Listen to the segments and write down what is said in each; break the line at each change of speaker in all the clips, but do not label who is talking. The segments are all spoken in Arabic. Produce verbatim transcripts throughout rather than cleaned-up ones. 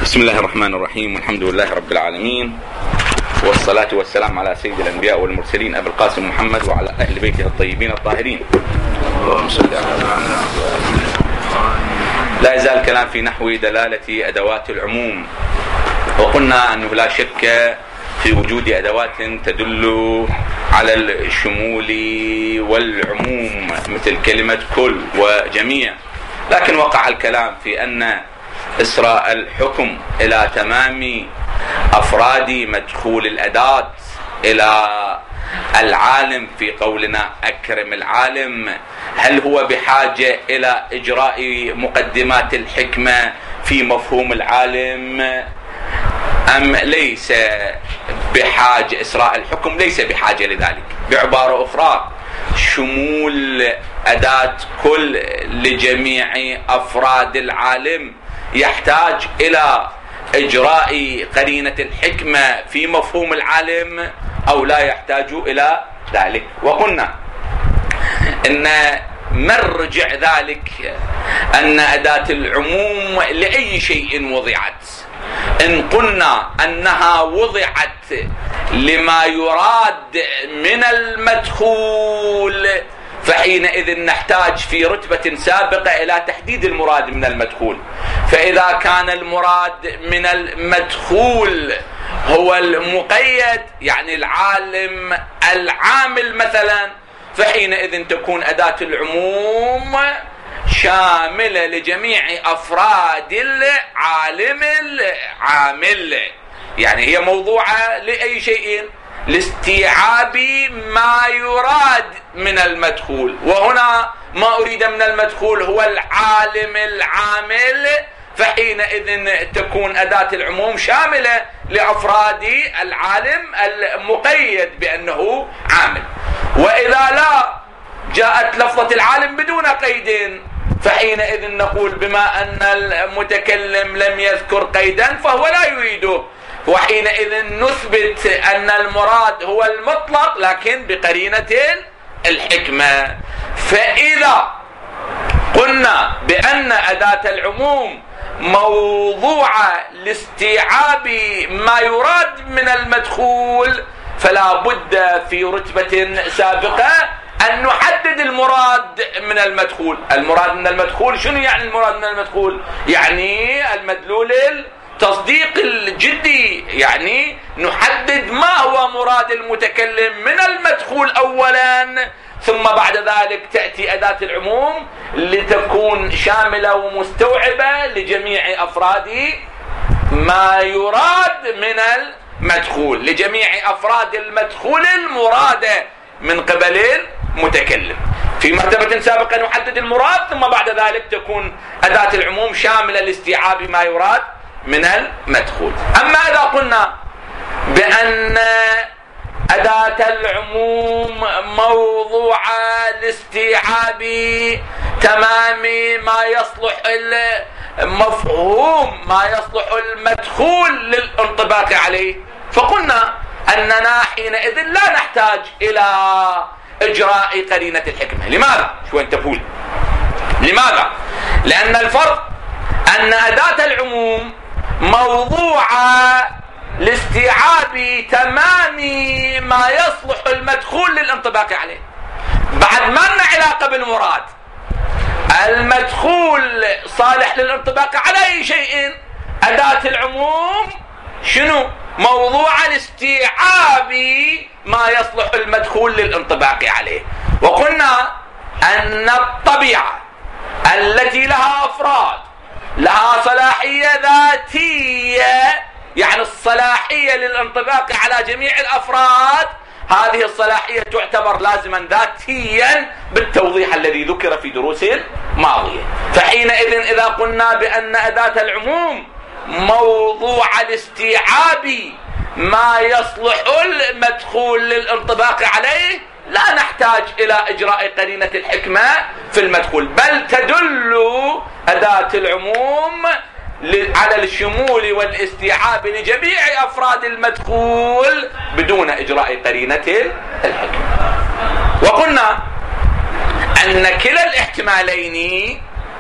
بسم الله الرحمن الرحيم، والحمد لله رب العالمين، والصلاة والسلام على سيد الأنبياء والمرسلين أبي القاسم محمد وعلى أهل بيته الطيبين الطاهرين. اللهم صل على محمد. لا يزال الكلام في نحو دلالة أدوات العموم، وقلنا أنه لا شك في وجود أدوات تدل على الشمول والعموم مثل كلمة كل وجميع، لكن وقع الكلام في أن إسراء الحكم إلى تمام أفراد مدخول الأداة إلى العالم في قولنا أكرم العالم، هل هو بحاجة إلى إجراء مقدمات الحكمة في مفهوم العالم أم ليس بحاجة؟ إسراء الحكم ليس بحاجة لذلك. بعبارة أخرى، شمول أداة كل لجميع أفراد العالم يحتاج إلى إجراء قرينة الحكمة في مفهوم العالم أو لا يحتاج إلى ذلك. وقلنا إن مرجع ذلك أن أداة العموم لأي شيء وضعت، إن قلنا أنها وضعت لما يراد من المدخول فحينئذ نحتاج في رتبة سابقة إلى تحديد المراد من المدخول. فإذا كان المراد من المدخول هو المقيد، يعني العالم العامل مثلا، فحينئذ تكون أداة العموم شاملة لجميع أفراد العالم العامل، يعني هي موضوعة لأي شيء لاستيعاب ما يراد من المدخول. وهنا ما أريد من المدخول هو العالم العامل، فحينئذ تكون أداة العموم شاملة لأفراد العالم المقيد بأنه عامل. وإذا لا جاءت لفظة العالم بدون قيد فحينئذ نقول بما أن المتكلم لم يذكر قيدا فهو لا يريده، وحينئذ نثبت أن المراد هو المطلق لكن بقرينة الحكمة. فإذا قلنا بأن أداة العموم موضوعة لاستيعاب ما يراد من المدخول فلا بد في رتبة سابقة أن نحدد المراد من المدخول. المراد من المدخول شنو يعني؟ المراد من المدخول يعني المدلول التصديق الجدي، يعني نحدد ما هو مراد المتكلم من المدخول أولا، ثم بعد ذلك تأتي أداة العموم لتكون شاملة ومستوعبة لجميع أفراد ما يراد من المدخول، لجميع أفراد المدخول المرادة من قبل المتكلم. في مرتبة سابقة نحدد المراد، ثم بعد ذلك تكون أداة العموم شاملة لاستيعاب ما يراد من المدخول. أما إذا قلنا بأن أداة العموم موضوعة لاستيعاب تمام ما يصلح المفهوم، ما يصلح المدخول للانطباق عليه، فقلنا أننا حينئذ لا نحتاج إلى إجراء قرينة الحكمة. لماذا؟ شو أنت تقول؟ لماذا؟ لأن الفرق أن أداة العموم موضوعة لاستيعاب تمام ما يصلح المدخول للانطباق عليه، بعد ما لنا علاقة بالمراد. المدخول صالح للانطباق على أي شيء، أداة العموم شنو؟ موضوع لاستيعاب ما يصلح المدخول للانطباق عليه. وقلنا أن الطبيعة التي لها أفراد لها صلاحية ذاتية، يعني الصلاحية للانطباق على جميع الأفراد، هذه الصلاحية تعتبر لازما ذاتيا بالتوضيح الذي ذكر في دروس الماضية. فحينئذ إذا قلنا بأن أداة العموم موضوع لاستيعاب ما يصلح المدخول للانطباق عليه لا نحتاج إلى إجراء قرينة الحكمة في المدخول، بل تدل أداة العموم على الشمول والاستيعاب لجميع أفراد المدخول بدون إجراء قرينة الحكمة. وقلنا أن كلا الاحتمالين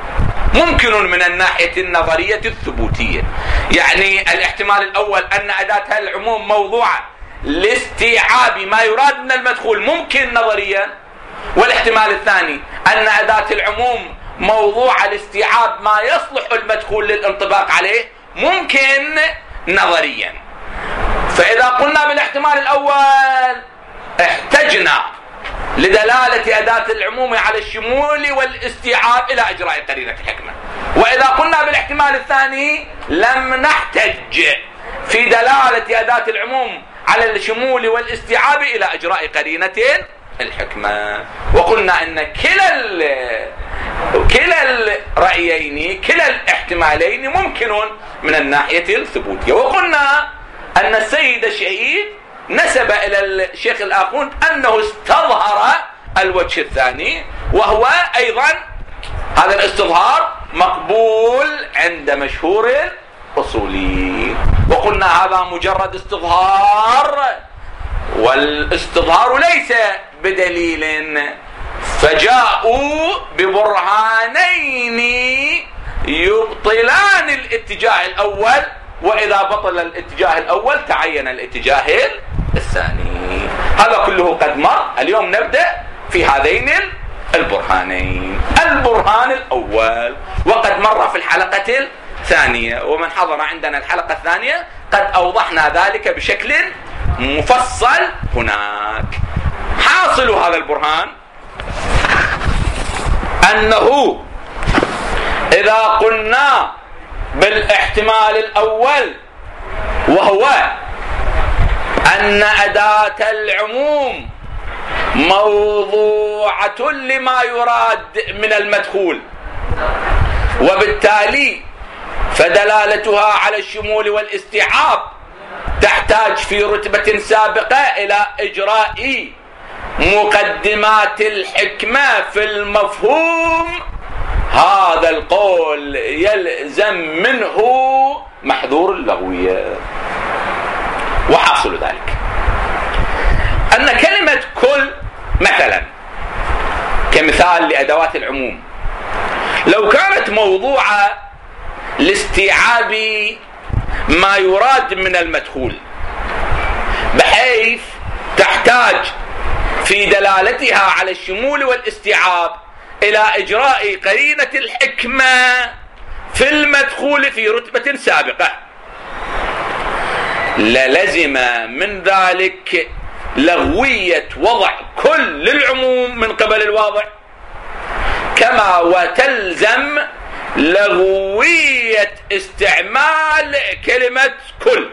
ممكن من الناحية النظرية الثبوتية. يعني الاحتمال الأول أن أداة العموم موضوعة لاستيعاب ما يراد من المدخول ممكن نظريا، والاحتمال الثاني أن أداة العموم موضوعة لاستيعاب ما يصلح المدخول للانطباق عليه ممكن نظريا. فإذا قلنا بالاحتمال الأول احتجنا لدلالة أداة العموم على الشمول والاستيعاب إلى إجراء قرينة الحكمة، وإذا قلنا بالاحتمال الثاني لم نحتج في دلالة أداة العموم على الشمول والاستيعاب إلى إجراء قرينة الحكمة. وقلنا أن كلا كلا الرأيين كلا الاحتمالين ممكن من الناحية الثبوتية. وقلنا أن السيد الشهيد نسب إلى الشيخ الآخون أنه استظهر الوجه الثاني، وهو أيضا هذا الاستظهار مقبول عند مشهور الأصوليين. وقلنا هذا مجرد استظهار، والاستظهار ليس بدليل، فجاءوا ببرهانين يبطلان الاتجاه الأول، وإذا بطل الاتجاه الأول تعين الاتجاه الثاني. هذا كله قد مر. اليوم نبدأ في هذين البرهانين. البرهان الأول وقد مر في الحلقة الثانية، ومن حضر عندنا الحلقة الثانية قد أوضحنا ذلك بشكل مفصل هناك. حاصل هذا البرهان أنه إذا قلنا بالاحتمال الأول، وهو أن أداة العموم موضوعة لما يراد من المدخول، وبالتالي فدلالتها على الشمول والاستيعاب تحتاج في رتبة سابقة إلى إجراء مقدمات الحكمة في المفهوم. هذا القول يلزم منه محذور اللغوية. وحاصل ذلك أن كلمة كل مثلا كمثال لأدوات العموم لو كانت موضوعة لاستيعاب ما يراد من المدخول، بحيث تحتاج في دلالتها على الشمول والاستيعاب إلى إجراء قرينة الحكمة في المدخول في رتبة سابقة، للزم من ذلك لغوية وضع كل للعموم من قبل الواضع، كما وتلزم لغوية استعمال كلمة كل.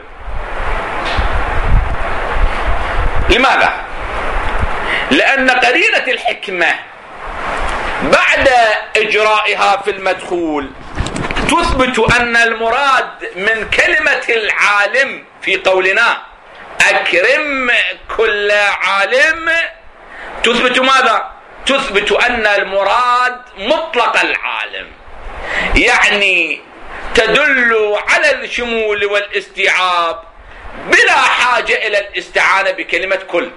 لماذا؟ لأن قرينة الحكمة بعد إجرائها في المدخول تثبت أن المراد من كلمة العالم في قولنا أكرم كل عالم، تثبت ماذا؟ تثبت أن المراد مطلق العالم، يعني تدل على الشمول والاستيعاب بلا حاجة إلى الاستعانة بكلمة كل.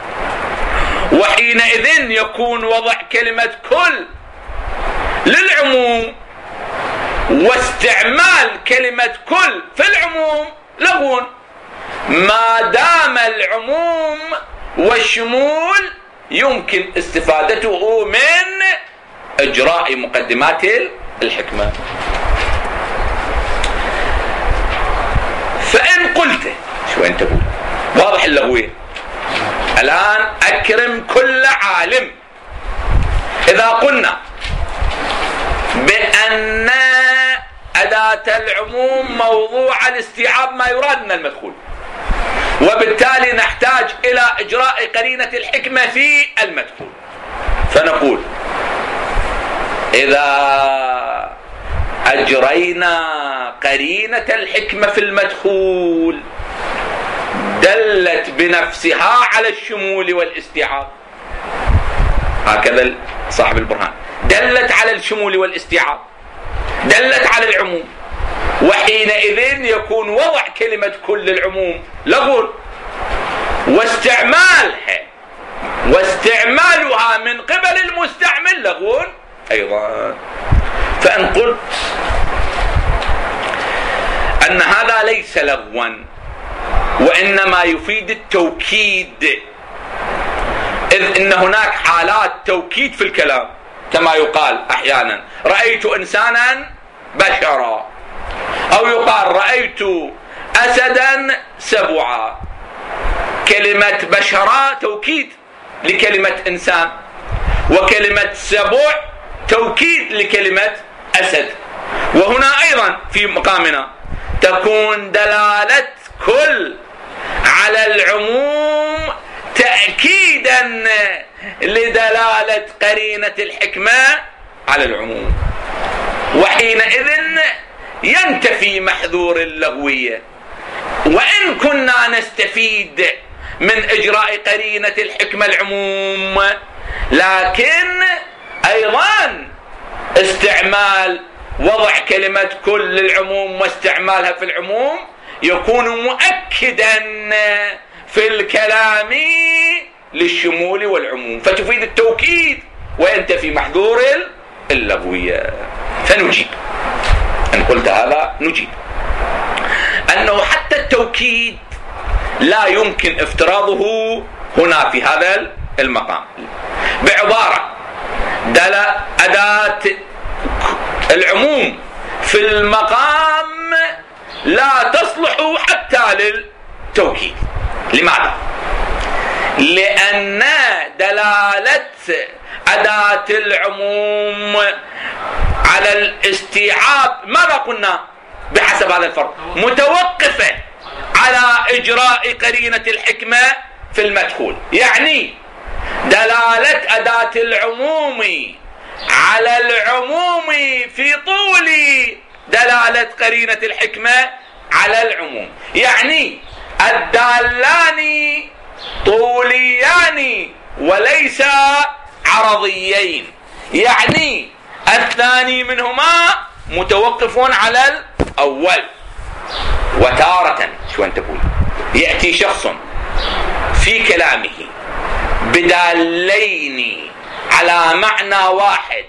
وحينئذ يكون وضع كلمة كل للعموم واستعمال كلمة كل في العموم لغو، ما دام العموم والشمول يمكن استفادته من إجراء مقدمات الحكمة. فإن قلت شو أنت تقول واضح اللغوية الآن أكرم كل عالم، إذا قلنا بأن أداة العموم موضوع لاستيعاب ما يراد من المدخول، وبالتالي نحتاج إلى إجراء قرينة الحكمة في المدخول، فنقول إذا أجرينا قرينة الحكمة في المدخول دلت بنفسها على الشمول والاستيعاب، هكذا صاحب البرهان، دلت على الشمول والاستيعاب، دلت على العموم، وحينئذ يكون وضع كلمة كل العموم لغو، واستعمالها واستعمالها من قبل المستعمل لغو أيضا. فإن قلت أن هذا ليس لغوا وإنما يفيد التوكيد، إذ إن هناك حالات توكيد في الكلام كما يقال أحيانا رأيت إنسانا بشرا، أو يقال رأيت أسدا سبعا. كلمة بشرا توكيد لكلمة إنسان، وكلمة سبع توكيد لكلمة أسد. وهنا أيضا في مقامنا تكون دلالة كل على العموم تأكيدا لدلالة قرينة الحكمة على العموم، وحينئذ ينتفي محذور اللغوية. وإن كنا نستفيد من إجراء قرينة الحكمة العموم، لكن أيضا استعمال وضع كلمة كل للعموم واستعمالها في العموم يكون مؤكدا في الكلام للشمول والعموم، فتفيد التوكيد وينتفي محذور اللغوية. فنجيب إن قلت هذا نجيب أنه حتى التوكيد لا يمكن افتراضه هنا في هذا المقام. بعبارة دل أداة العموم في المقام لا تصلح حتى للتوكيد. لماذا؟ لأن دلالة أداة العموم على الاستيعاب ماذا قلنا بحسب هذا الفرق؟ متوقفة على إجراء قرينة الحكمة في المدخول. يعني دلالة أداة العموم على العموم في طول دلالة قرينة الحكمة على العموم، يعني الدالان طوليان وليس عرضيين، يعني الثاني منهما متوقف على الأول. وتارة شو أنت تقول يأتي شخص في كلامه بدالين على معنى واحد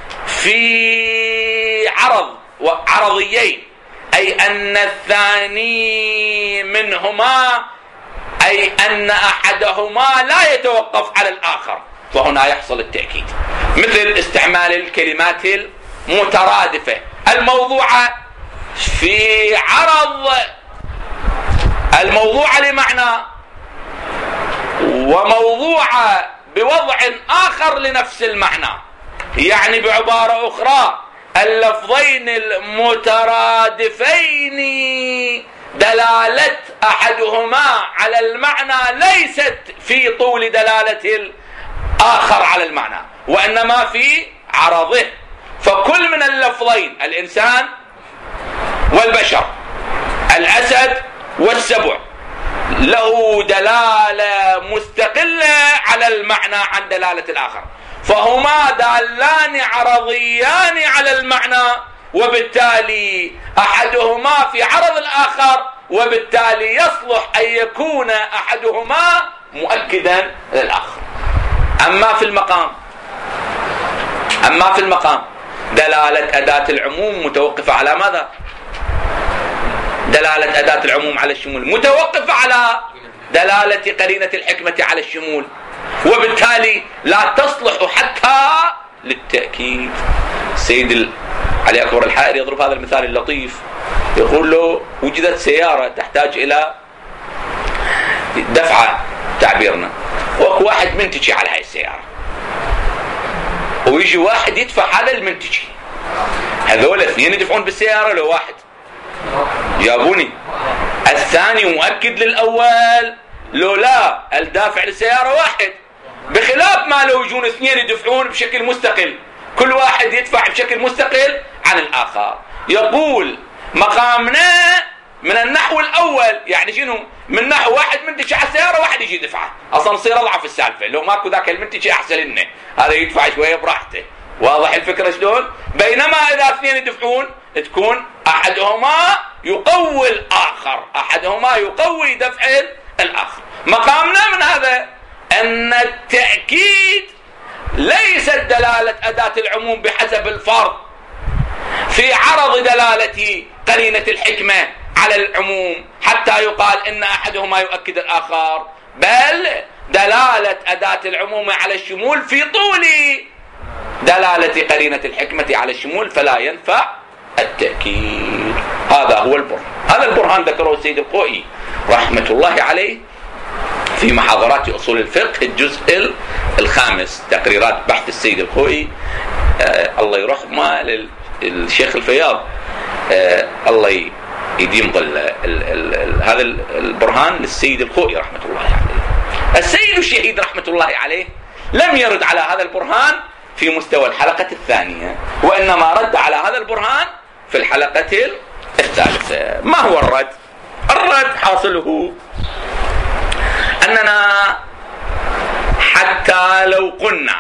في عرض وعرضيين، أي أن الثاني منهما أي أن أحدهما لا يتوقف على الآخر، وهنا يحصل التأكيد. مثل استعمال الكلمات المترادفة الموضوعة في عرض الموضوع لمعنى وموضوع بوضع آخر لنفس المعنى. يعني بعبارة أخرى اللفظين المترادفين دلالة أحدهما على المعنى ليست في طول دلالة الآخر على المعنى، وإنما في عرضه. فكل من اللفظين الإنسان والبشر، الأسد والسبع، له دلالة مستقلة على المعنى عن دلالة الآخر، فهما دالان عرضيان على المعنى، وبالتالي أحدهما في عرض الآخر، وبالتالي يصلح أن يكون أحدهما مؤكدا للآخر. أما في المقام أما في المقام دلالة أداة العموم متوقفة على ماذا؟ دلالة أداة العموم على الشمول متوقفة على دلالة قرينة الحكمة على الشمول، وبالتالي لا تصلح حتى للتأكيد. السيد علي أكبر الحائر يضرب هذا المثال اللطيف، يقول له وجدت سيارة تحتاج إلى دفعة تعبيرنا، وأكو واحد منتجي على هاي السيارة، ويجي واحد يدفع هذا المنتجي. هذول اثنين يدفعون بالسيارة لو واحد؟ جابوني. الثاني مؤكد للأول لو لا الدافع للسيارة واحد، بخلاف ما لو يجون اثنين يدفعون بشكل مستقل، كل واحد يدفع بشكل مستقل عن الآخر. يقول مقامنا من النحو الأول، يعني شنو؟ من نحو واحد منتج على السيارة واحد يجي يدفعه، أصلا نصير أضعف السالفة، لو ماكو ذاك المنتج أحسن لنا، هذا يدفع شوية براحته. واضح الفكرة شلون؟ بينما إذا اثنين يدفعون تكون أحدهما يقوي الآخر، أحدهما يقوي دفع الآخر. مقامنا من هذا أن التأكيد ليست دلالة أداة العموم بحسب الفرض، في عرض دلالة قرينة الحكمة على العموم حتى يقال إن أحدهما يؤكد الآخر، بل دلالة أداة العموم على الشمول في طول دلالة قرينة الحكمة على الشمول، فلا ينفع التأكيد. هذا هو البرهان. هذا البرهان ذكره السيد الخوئي رحمة الله عليه في محاضرات أصول الفقه الجزء الخامس، تقريرات بحث السيد الخوئي آه الله يرحمه للشيخ الفياض، آه الله يديم ظل هذا البرهان للسيد الخوئي رحمة الله عليه. السيد الشهيد رحمة الله عليه لم يرد على هذا البرهان في مستوى الحلقة الثانية، وإنما رد على هذا البرهان في الحلقة الثالثة. ما هو الرد؟ الرد حاصله أننا حتى لو قلنا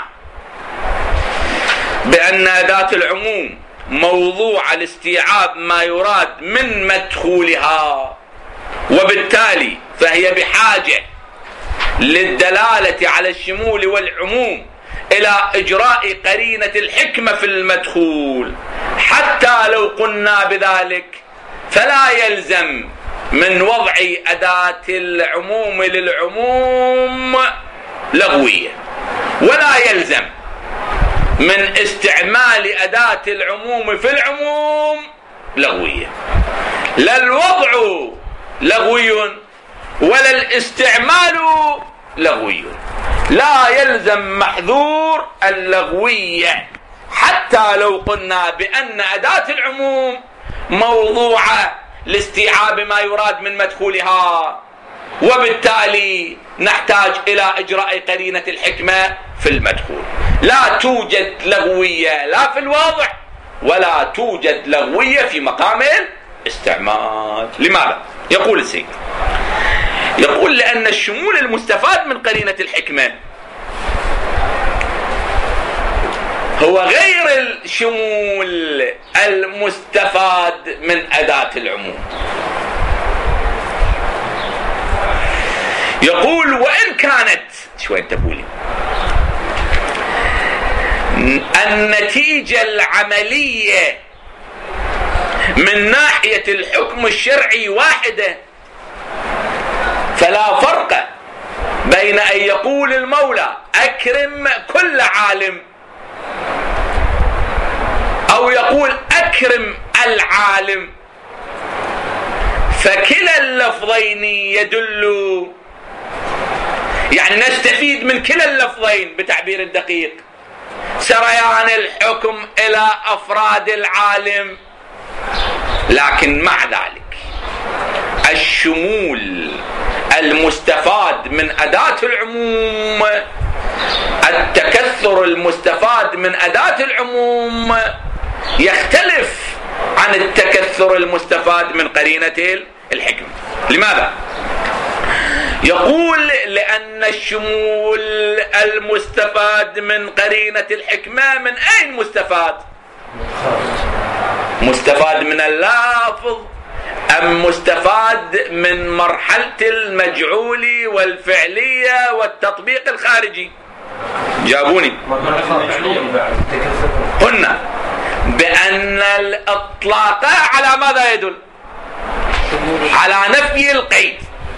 بأن أداة العموم موضوع لاستيعاب ما يراد من مدخولها، وبالتالي فهي بحاجة للدلالة على الشمول والعموم إلى إجراء قرينة الحكمة في المدخول، حتى لو قلنا بذلك فلا يلزم من وضع أداة العموم للعموم لغوية، ولا يلزم من استعمال أداة العموم في العموم لغوية. لا الوضع لغوي ولا الاستعمال لغوي، لا يلزم محذور اللغوية حتى لو قلنا بأن أداة العموم موضوعة لاستيعاب ما يراد من مدخولها، وبالتالي نحتاج إلى إجراء قرينة الحكمة في المدخول. لا توجد لغوية لا في الوضع ولا توجد لغوية في مقام الاستعمال. لماذا؟ يقول السيد، يقول لأن الشمول المستفاد من قرينة الحكمة هو غير الشمول المستفاد من أداة العموم. يقول وإن كانت شوي تقولي النتيجة العملية من ناحية الحكم الشرعي واحدة، فلا فرق بين أن يقول المولى أكرم كل عالم أو يقول أكرم العالم، فكلا اللفظين يدل، يعني نستفيد من كلا اللفظين بتعبير الدقيق، سريان الحكم إلى أفراد العالم، لكن مع ذلك الشمول المستفاد من أداة العموم، التكثر المستفاد من أداة العموم يختلف عن التكثر المستفاد من قرينة الحكمة. لماذا؟ يقول لأن الشمول المستفاد من قرينة الحكمة من أين مستفاد؟ مستفاد من اللافظ أم مستفاد من مرحلة المجعول والفعلية والتطبيق الخارجي؟ جابوني. قلنا بأن الإطلاق على ماذا يدل؟ على نفي القيد،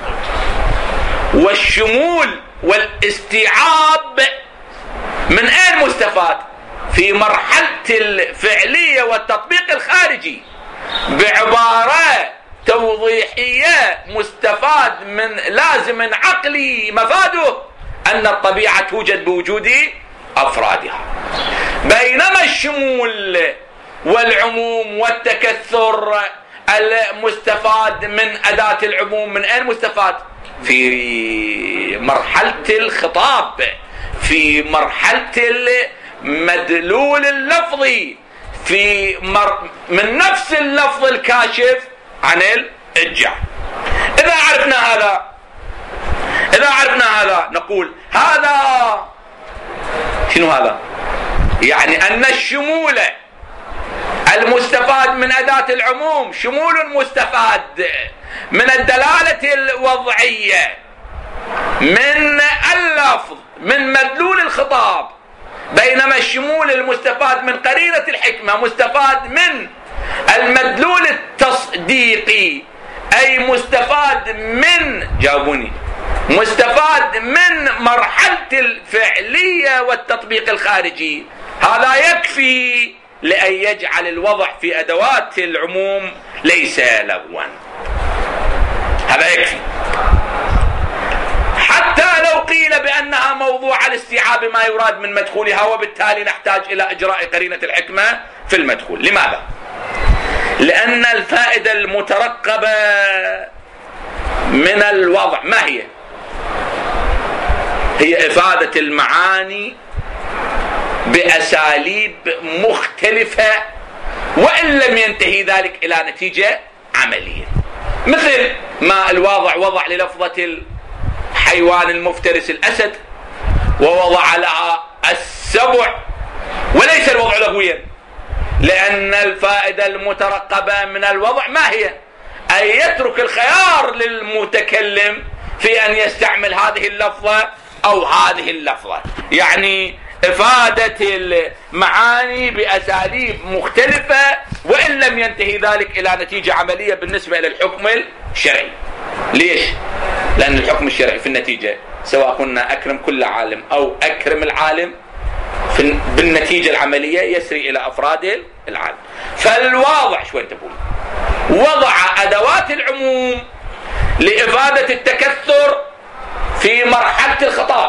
والشمول والاستيعاب من أين مستفاد؟ في مرحلة الفعلية والتطبيق الخارجي، بعبارة توضيحية مستفاد من لازم عقلي مفاده أن الطبيعة توجد بوجود أفرادها، بينما الشمول والعموم والتكثر المستفاد من أداة العموم من أين مستفاد؟ في مرحلة الخطاب، في مرحلة المدلول اللفظي، في مر... من نفس اللفظ الكاشف عن الإجع. إذا عرفنا هذا إذا عرفنا هذا نقول هذا شنو هذا؟ يعني أن الشمول المستفاد من أداة العموم شمول مستفاد من الدلالة الوضعية، من اللفظ، من مدلول الخطاب، بينما الشمول المستفاد من قرينة الحكمة مستفاد من المدلول التصديقي، أي مستفاد من جاوبوني مستفاد من مرحلة الفعلية والتطبيق الخارجي. هذا يكفي لأن يجعل الوضع في أدوات العموم ليس لغوا. هذا يكفي حتى لو قيل بأنها موضوع الاستيعاب ما يراد من مدخولها، وبالتالي نحتاج إلى إجراء قرينة الحكمة في المدخول. لماذا؟ لأن الفائدة المترقبة من الوضع ما هي؟ هي إفادة المعاني بأساليب مختلفة، وإن لم ينتهي ذلك إلى نتيجة عملية، مثل ما الواضع وضع للفظة الحيوان المفترس الأسد ووضع لها السبع، وليس الوضع لغويا، لأن الفائدة المترقبة من الوضع ما هي؟ أن يترك الخيار للمتكلم في أن يستعمل هذه اللفظة أو هذه اللفظة، يعني إفادة المعاني بأساليب مختلفة، وإن لم ينتهي ذلك إلى نتيجة عملية بالنسبة إلى الحكم الشرعي. ليش؟ لأن الحكم الشرعي في النتيجة سواء قلنا أكرم كل عالم أو أكرم العالم، في بالنتيجة العملية يسري إلى أفراد العالم. فالواضع شو أنت تقول؟ وضع أدوات العموم لإفادة التكثر في مرحلة الخطاب،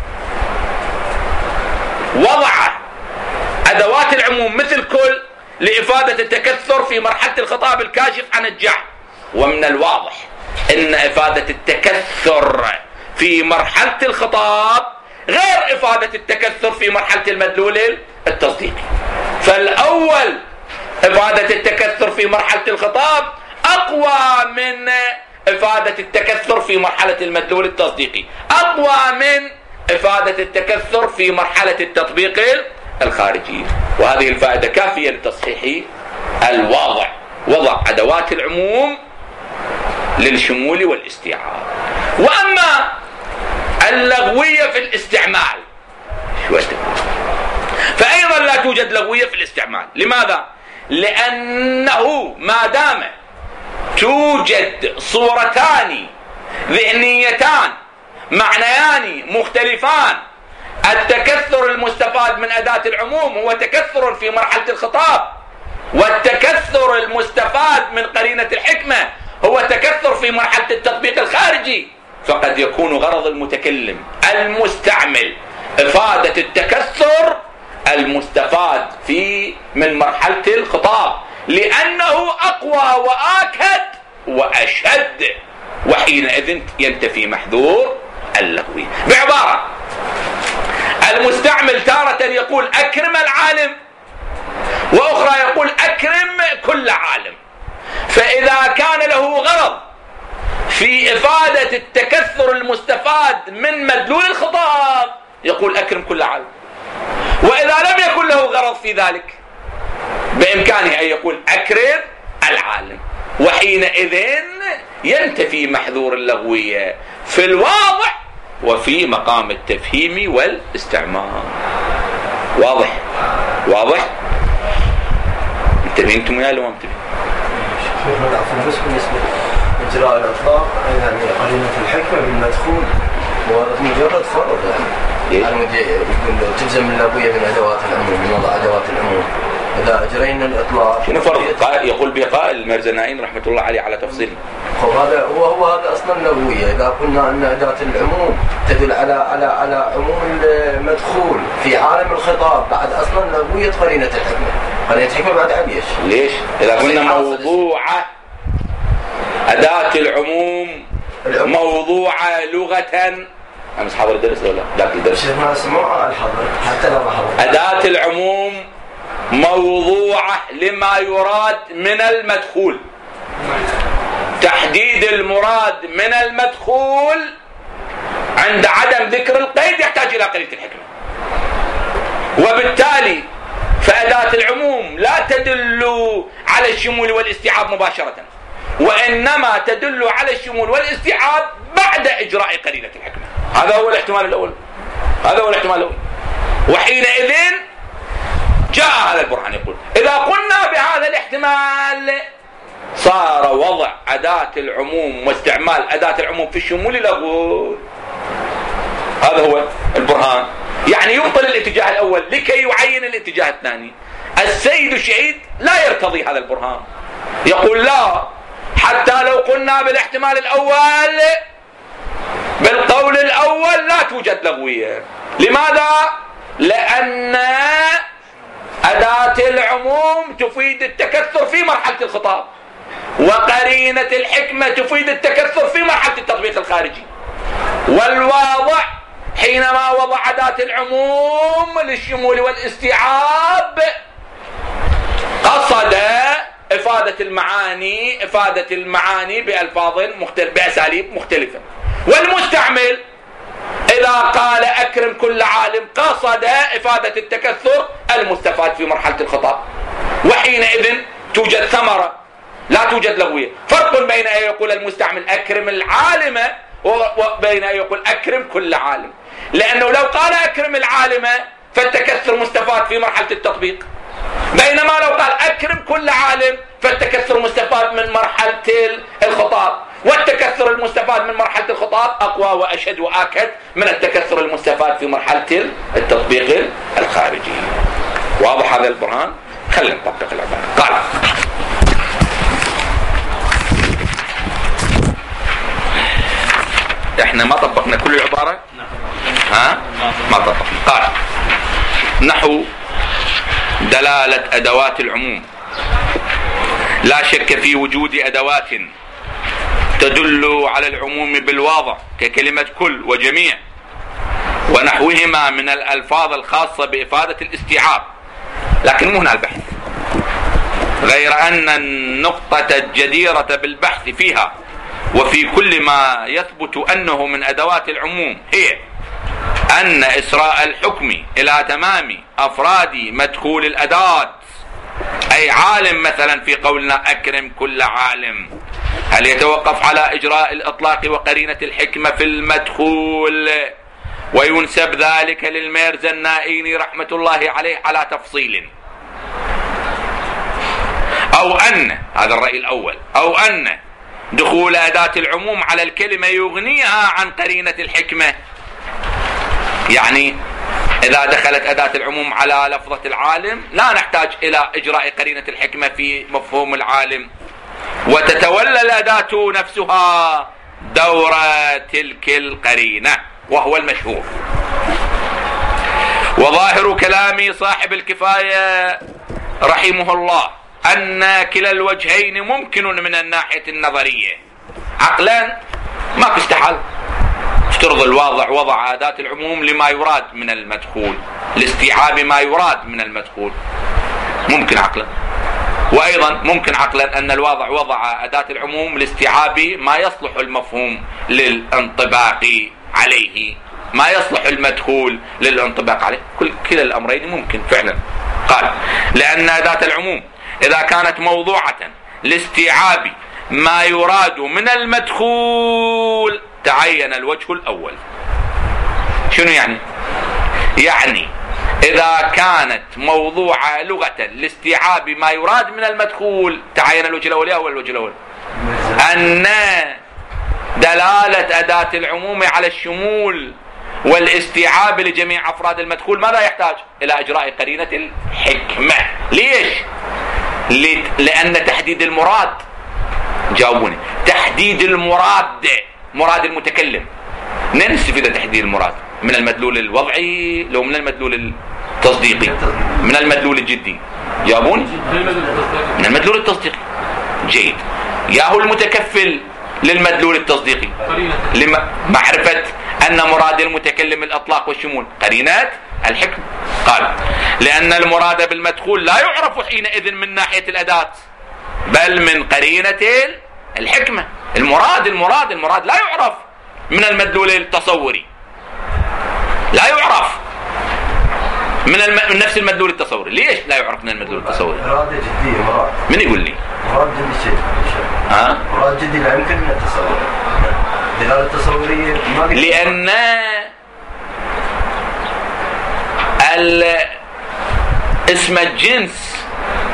وضع أدوات العموم مثل كل لإفادة التكثر في مرحلة الخطاب الكاشف عن الجعل. ومن الواضح أن إفادة التكثر في مرحلة الخطاب غير إفادة التكثر في مرحلة المدلول التصديقي. فالأول إفادة التكثر في مرحلة الخطاب أقوى من إفادة التكثر في مرحلة المدلول التصديقي، أقوى من إفادة التكثر في مرحلة التطبيق الخارجي. وهذه الفائدة كافية لتصحيح الواضع، وضع أدوات العموم للشمول والاستيعاب. وأما اللغوية في الاستعمال فأيضا لا توجد لغوية في الاستعمال. لماذا؟ لأنه ما دام توجد صورتان ذهنيتان معنيان مختلفان، التكثر المستفاد من أداة العموم هو تكثر في مرحلة الخطاب، والتكثر المستفاد من قرينة الحكمة هو تكثر في مرحلة التطبيق الخارجي، فقد يكون غرض المتكلم المستعمل إفادة التكثر المستفاد في من مرحلة الخطاب، لأنه أقوى وآكد وأشد، وحينئذ ينتفي محذور اللغوي. بعبارة، المستعمل تارة يقول أكرم العالم، وأخرى يقول أكرم كل عالم. فإذا كان له غرض في إفادة التكثر المستفاد من مدلول الخطاب يقول أكرم كل عالم، وإذا لم يكن له غرض في ذلك بإمكانه أن يقول أكرم العالم، وحينئذ ينتفي محذور اللغوية في الواضح وفي مقام التفهيم والاستعمال. واضح؟ واضح؟ انتبهين انتم يا لو ما انتبهين؟
شيخنا بس بالنسبة إجراء الإطلاق يعني قرينة الحكمة بالمدخول مجرد فرض، يعني يقول تلزم اللغوية من أدوات العموم، من وضع أدوات العموم. إذا أجرينا الإطلاق
شنو فرض؟ يقول به قائل المرزنائي رحمة الله عليه على تفصيله.
هذا هو هو هذا أصلا اللغوية. إذا قلنا أن أداة العموم تدل على على على عموم المدخول في عالم الخطاب، بعد أصلا لغوية قرينة الحكمة. قرينة الحكمة بعد عن ايش؟
ليش؟ إذا قلنا موضوعة أداة العموم موضوعة لغة، أمس حاضر الدرس ولا ذاك الدرس؟
ما سمعوا الحضر حتى لو حضر.
أداة العموم موضوعة لما يراد من المدخول، تحديد المراد من المدخول عند عدم ذكر القيد يحتاج إلى قرينة الحكمة، وبالتالي فأداة العموم لا تدل على الشمول والاستيعاب مباشرة، وإنما تدل على الشمول والاستيعاب بعد إجراء قرينة الحكمة. هذا هو الاحتمال الأول، هذا هو الاحتمال الأول. وحينئذ جاء هذا البرهان يقول إذا قلنا بهذا الاحتمال صار وضع أداة العموم واستعمال أداة العموم في الشمول لغو. هذا هو البرهان، يعني يبطل الاتجاه الأول لكي يعين الاتجاه الثاني. السيد الشهيد لا يرتضي هذا البرهان، يقول لا، حتى لو قلنا بالاحتمال الأول بالقول الأول لا توجد لغوية. لماذا؟ لأن أداة العموم تفيد التكثر في مرحلة الخطاب، وقرينة الحكمة تفيد التكثر في مرحلة التطبيق الخارجي. والواضع حينما وضع أداة العموم للشمول والاستيعاب قصد إفادة المعاني إفادة المعاني بألفاظ مختلفة بأساليب مختلفة. والمستعمل إذا قال أكرم كل عالم قصد إفادة التكثر المستفاد في مرحلة الخطاب، وحينئذ توجد ثمرة لا توجد لغوية. فرق بين أن يقول المستعمل أكرم العالم وبين أن يقول أكرم كل عالم، لأنه لو قال أكرم العالم فالتكثر مستفاد في مرحلة التطبيق، بينما لو قال أكرم كل عالم فالتكثر مستفاد من مرحلة الخطاب، والتكثر المستفاد من مرحلة الخطاب أقوى وأشد وآكد من التكثر المستفاد في مرحلة التطبيق الخارجي. واضح هذا البرهان؟ خلينا نطبق العبارة. قال احنا ما طبقنا كل العبارة؟ ها؟ ما طبقنا. قال نحو دلالة أدوات العموم لا شك في وجود أدوات تدل على العموم بالواضع ككلمة كل وجميع ونحوهما من الألفاظ الخاصة بإفادة الاستيعاب، لكن مو هنا البحث، غير أن النقطة الجديرة بالبحث فيها وفي كل ما يثبت أنه من أدوات العموم هي أن إسراء الحكم إلى تمام أفراد مدخول الأداة، أي عالم مثلا في قولنا أكرم كل عالم، هل يتوقف على إجراء الإطلاق وقرينة الحكمة في المدخول، وينسب ذلك للميرزا النائيني رحمة الله عليه على تفصيل، أو أن هذا الرأي الأول، أو أن دخول أداة العموم على الكلمة يغنيها عن قرينة الحكمة، يعني إذا دخلت أداة العموم على لفظة العالم لا نحتاج إلى إجراء قرينة الحكمة في مفهوم العالم، وتتولى الأداة نفسها دور تلك القرينة، وهو المشهور. وظاهر كلام صاحب الكفاية رحمه الله أن كلا الوجهين ممكن من الناحية النظرية، عقلا ما تستحل افترض الواضع وضع أداة العموم لما يراد من المدخول لاستيعاب ما يراد من المدخول، ممكن عقلا. وأيضا ممكن عقلا أن الواضع وضع أداة العموم لاستيعاب ما يصلح المفهوم للانطباق عليه، ما يصلح المدخول للانطباق عليه، كل كلا الأمرين ممكن فعلا. قال لأن أداة العموم إذا كانت موضوعة لاستيعاب ما يراد من المدخول تعين الوجه الأول. شنو يعني؟ يعني إذا كانت موضوعة لغة لاستيعاب ما يراد من المدخول تعين الوجه الأول. أول الوجه الأول أن دلالة أداة العموم على الشمول والاستيعاب لجميع أفراد المدخول ماذا يحتاج؟ إلى إجراء قرينة الحكمة. ليش؟ لأن تحديد المراد، جاوبوني، تحديد المراد مراد المتكلم، منين نستفيد تحديد المراد؟ من المدلول الوضعي لو من المدلول التصديقي؟ من المدلول الجدي؟ جاوبوني. من المدلول التصديقي. جيد. ياهو المتكفل للمدلول التصديقي لمعرفة أن مراد المتكلم الأطلاق والشمول قرينات الحكم. قال لأن المراد بالمدخول لا يعرف حينئذ من ناحية الأداة بل من قرينة الحكمة. المراد المراد المراد لا يعرف من المدلول التصوري، لا يعرف من, الم... من نفس المدلول التصوري. ليش لا يعرف من المدلول التصوري؟
مراد جدي مراد.
من يقول لي؟
مراد جدي شيء.
ها؟
مراد جدي لا يمكن من التصور. دلالة تصورية ما
لأن اسم الجنس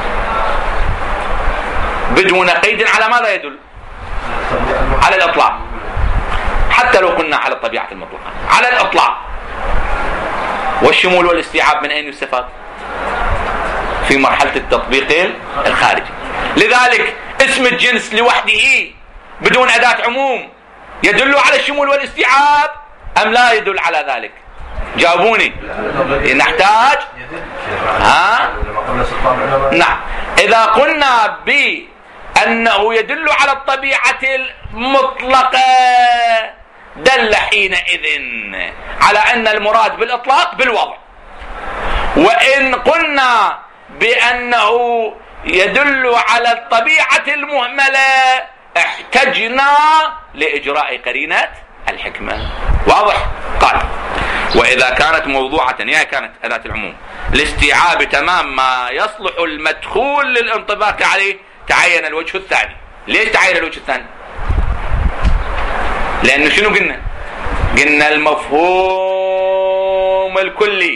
بدون قيد على ماذا يدل؟ على الإطلاق، حتى لو كنا على الطبيعة المطلقة على الإطلاق. والشمول والاستيعاب من أين يستفاد؟ في مرحلة التطبيق الخارجي. لذلك اسم الجنس لوحده بدون أداة عموم يدل على الشمول والاستيعاب أم لا يدل على ذلك؟ جاوبوني. نحتاج ها؟ نعم. إذا قلنا بأنه يدل على الطبيعة المطلقة دل حينئذ على أن المراد بالإطلاق بالوضع. وإن قلنا بأنه يدل على الطبيعة المهملة احتجنا لإجراء قرينة الحكمة. واضح؟ قال وإذا كانت موضوعة، يعني كانت أداة العموم لاستيعاب تمام ما يصلح المدخول للانطباق عليه تعين الوجه الثاني. ليش تعين الوجه الثاني؟ لأنه شنو قلنا؟ قلنا المفهوم الكلي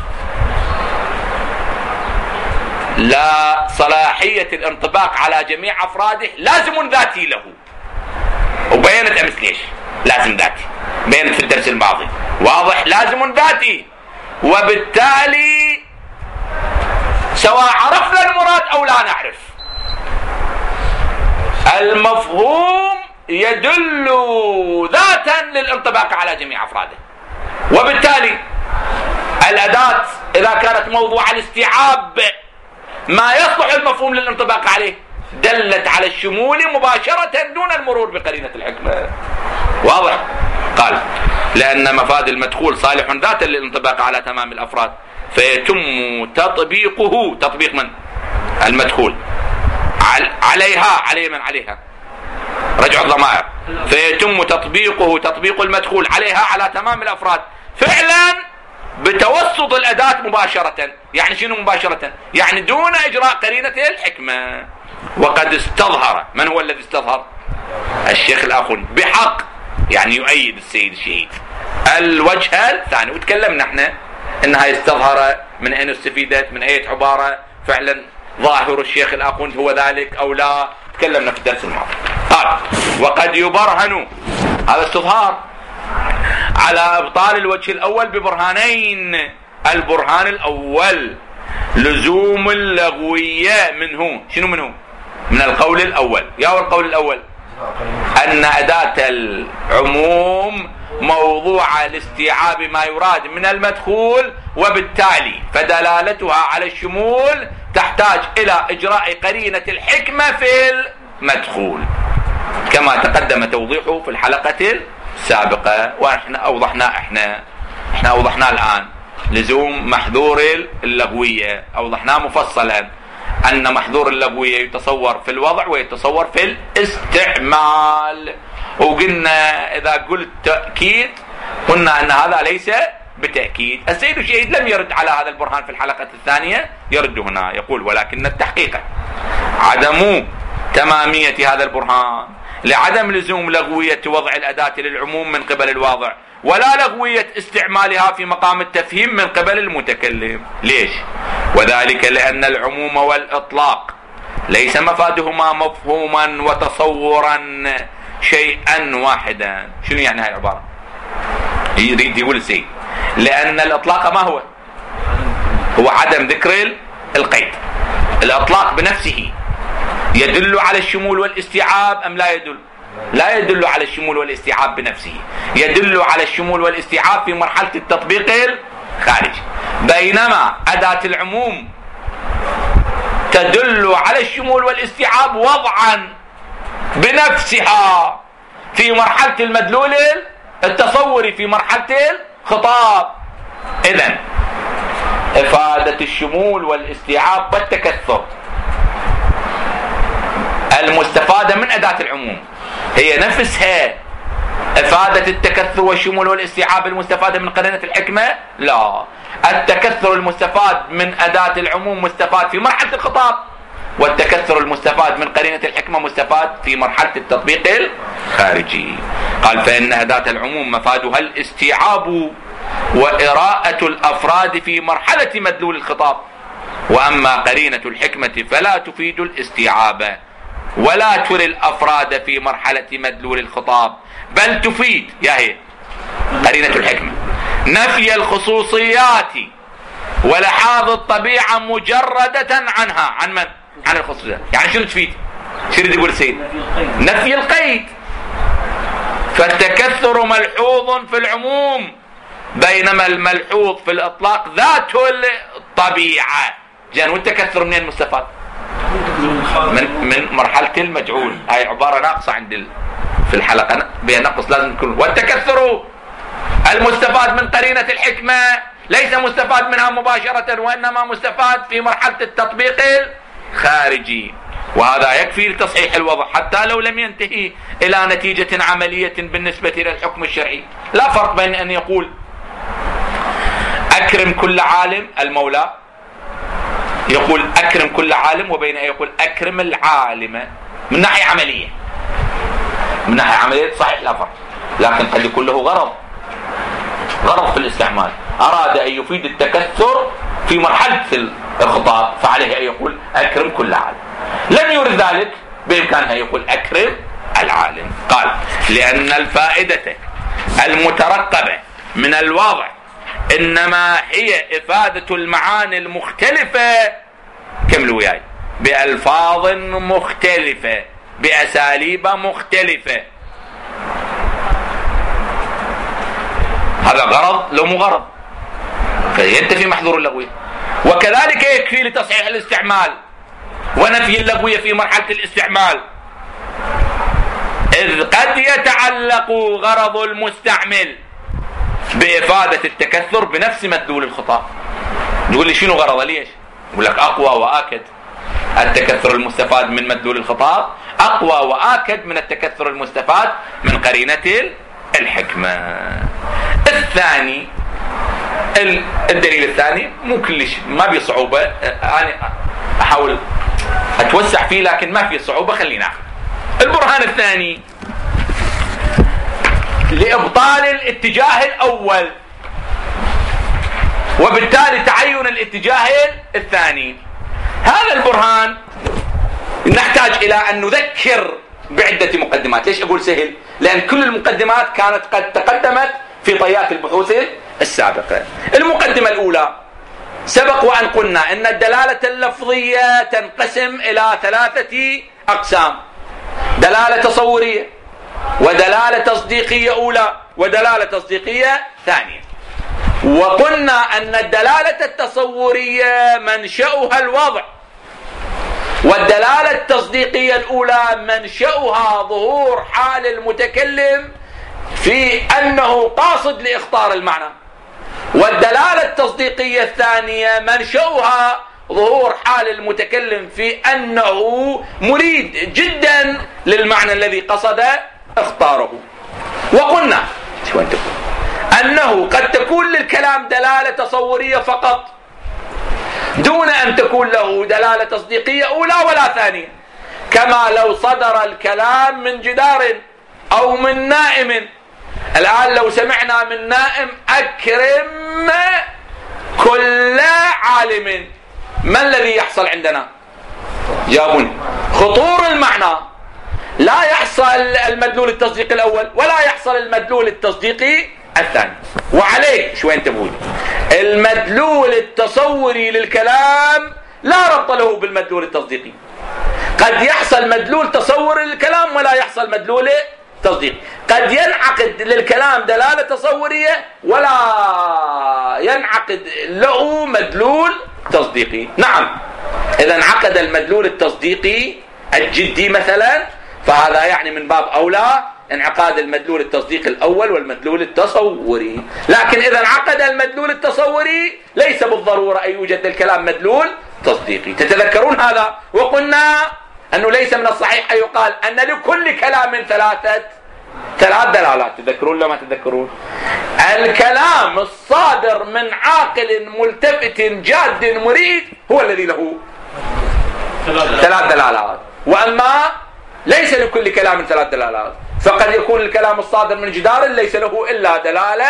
لا صلاحية الانطباق على جميع أفراده لازم ذاتي له، وبينت أمس ليش لازم ذاتي، بينت في الدرس الماضي. واضح؟ لازم ذاتي، وبالتالي سواء عرفنا المراد أو لا نعرف المفهوم يدل ذاتا للانطباق على جميع أفراده. وبالتالي الأداة إذا كانت موضوع الاستيعاب ما يصلح المفهوم للانطباق عليه دلت على الشمول مباشرة دون المرور بقرينة الحكمة. واضح؟ قال لأن مفاد المدخول صالح ذاتا للانطباق على تمام الأفراد فيتم تطبيقه، تطبيق من؟ المدخول عليها، عليه من عليها رجع الضمائر، فيتم تطبيقه تطبيق المدخول عليها على تمام الأفراد فعلا بتوسط الأداة مباشرة. يعني شنو مباشرة؟ يعني دون إجراء قرينة الحكمة. وقد استظهر، من هو الذي استظهر؟ الشيخ الآخون بحق، يعني يؤيد السيد الشهيد الوجه الثاني. وتكلمنا احنا انها استظهر من اين استفيدت، من اي عبارة فعلا ظاهر الشيخ الآخون هو ذلك او لا، تكلمنا في الدرس الماضي. قال وقد يبرهن، هذا استظهار على ابطال الوجه الاول ببرهانين. البرهان الاول لزوم اللغوية منه، شنو منه؟ من القول الاول. يا هو القول الاول ان اداة العموم موضوعة لاستيعاب ما يراد من المدخول، وبالتالي فدلالتها على الشمول تحتاج الى اجراء قرينة الحكمة في المدخول كما تقدم توضيحه في الحلقة السابقة. واحنا اوضحنا احنا احنا اوضحنا الان لزوم محذور اللغوية، اوضحناه مفصلا ان محذور اللغوية يتصور في الوضع ويتصور في الاستعمال. وقلنا اذا قلت تأكيد قلنا ان هذا ليس بتأكيد. السيد الشهيد لم يرد على هذا البرهان في الحلقة الثانية، يرد هنا يقول ولكن التحقيق عدم تمامية هذا البرهان لعدم لزوم لغوية وضع الأداة للعموم من قبل الواضع ولا لغوية استعمالها في مقام التفهيم من قبل المتكلم. ليش؟ وذلك لأن العموم والإطلاق ليس مفادهما مفهوما وتصورا شيئا واحدا. شنو يعني هاي العبارة؟ يريد يقول السيد لأن الإطلاق ما هو؟ هو عدم ذكر القيد. الإطلاق بنفسه يدل على الشمول والاستيعاب أم لا يدل؟ لا يدل على الشمول والاستيعاب بنفسه، يدل على الشمول والاستيعاب في مرحلة التطبيق الخارجي. بينما أداة العموم تدل على الشمول والاستيعاب وضعا بنفسها في مرحلة المدلول التصوري في مرحلة الخطاب. إذن إفادة الشمول والاستيعاب والتكثر المستفادة من أداة العموم هي نفسها إفادة التكثر والشمول والاستيعاب المستفادة من قرينة الحكمة؟ لا، التكثر المستفاد من أداة العموم مستفاد في مرحلة الخطاب، والتكثر المستفاد من قرينة الحكمة مستفاد في مرحلة التطبيق الخارجي. قال فإن أداة العموم مفادها الاستيعاب وإراءة الأفراد في مرحلة مدلول الخطاب. وأما قرينة الحكمة فلا تفيد الاستيعاب ولا تري الأفراد في مرحلة مدلول الخطاب، بل تفيد يا هي قرينة الحكمة نفي الخصوصيات ولحاظ الطبيعة مجردة عنها. عن من؟ عن الخصوصيات. يعني شنو تفيد؟ شنو يقول السيد؟ نفي القيد. فالتكثر ملحوظ في العموم بينما الملحوظ في الإطلاق ذات الطبيعة. جان والتكثر منين مستفاد؟ من من مرحلة المجعول. هاي عبارة ناقصة عند ال... في الحلقة بها نقص لازم يكون. والتكثر المستفاد من قرينة الحكمة ليس مستفاد منها مباشرة وإنما مستفاد في مرحلة التطبيق الخارجي، وهذا يكفي لتصحيح الوضع حتى لو لم ينتهي إلى نتيجة عملية بالنسبة إلى الحكم الشرعي. لا فرق بين أن يقول أكرم كل عالم المولى، يقول أكرم كل عالم، وبين أن يقول أكرم العالم. من ناحية عملية من ناحية عملية صحيح لا فرق، لكن قد يكون له غرض غرض في الاستعمال. أراد أن يفيد التكثر في مرحلة الخطاب فعليه أن يقول أكرم كل عالم. لم يرد ذلك بإمكانها يقول أكرم العالم. قال لأن الفائدة المترقبة من الوضع إنما هي إفادة المعاني المختلفة كملوا وياي بألفاظ مختلفة بأساليب مختلفة. هذا غرض لو مو غرض فينتفي محظور اللغوية. وكذلك يكفي لتصحيح الاستعمال ونفي اللغوية في مرحلة الاستعمال، إذ قد يتعلق غرض المستعمل بإفادة التكثر بنفس مدلول الخطاب. يقول لي شنو غرضه؟ ليش؟ يقول لك أقوى وآكد. التكثر المستفاد من مدلول الخطاب أقوى وآكد من التكثر المستفاد من قرينة الحكمة. الثاني الدليل الثاني مو كلش ما بصعوبة، أنا أحاول أتوسع فيه لكن ما في صعوبة، خلينا ناخذ البرهان الثاني لإبطال الاتجاه الأول وبالتالي تعين الاتجاه الثاني. هذا البرهان نحتاج إلى أن نذكر بعدة مقدمات. ليش أقول سهل؟ لأن كل المقدمات كانت قد تقدمت في طيات البحوث السابقة. المقدمة الأولى سبق وأن قلنا أن الدلالة اللفظية تنقسم إلى ثلاثة أقسام: دلالة تصورية، ودلالة تصديقية أولى، ودلالة تصديقية ثانية. وقلنا أن الدلالة التصورية منشأها الوضع، والدلالة التصديقية الأولى منشأها ظهور حال المتكلم في أنه قاصد لإخطار المعنى، والدلالة التصديقية الثانية منشأها ظهور حال المتكلم في أنه مريد جدا للمعنى الذي قصد اختاره. وقلنا أنه قد تكون للكلام دلالة تصورية فقط دون أن تكون له دلالة تصديقية أولى ولا ثانية، كما لو صدر الكلام من جدار أو من نائم. الآن لو سمعنا من نائم أكرم كل عالم، ما الذي يحصل عندنا؟ جابوني خطور المعنى. لا يحصل المدلول التصديقي الأول ولا يحصل المدلول التصديقي الثاني. وعليه شوي انتبهوا، المدلول التصوري للكلام لا ربط له بالمدلول التصديقي. قد يحصل مدلول تصور للكلام ولا يحصل مدلول تصديقي. قد ينعقد للكلام دلالة تصورية ولا ينعقد له مدلول تصديقي. نعم، إذا انعقد المدلول التصديقي الجدي مثلا فهذا يعني من باب أولى انعقاد المدلول التصديقي الأول والمدلول التصوري. لكن إذا انعقد المدلول التصوري ليس بالضرورة أن يوجد للكلام مدلول تصديقي. تتذكرون هذا؟ وقلنا أنه ليس من الصحيح أن يقال أن لكل كلام ثلاثة ثلاث دلالات. تذكرون لما تذكرون؟ الكلام الصادر من عاقل ملتفت جاد مريد هو الذي له ثلاث دلالات، وأما ليس لكل كلام ثلاث دلالات. فقد يكون الكلام الصادر من جدار ليس له إلا دلالة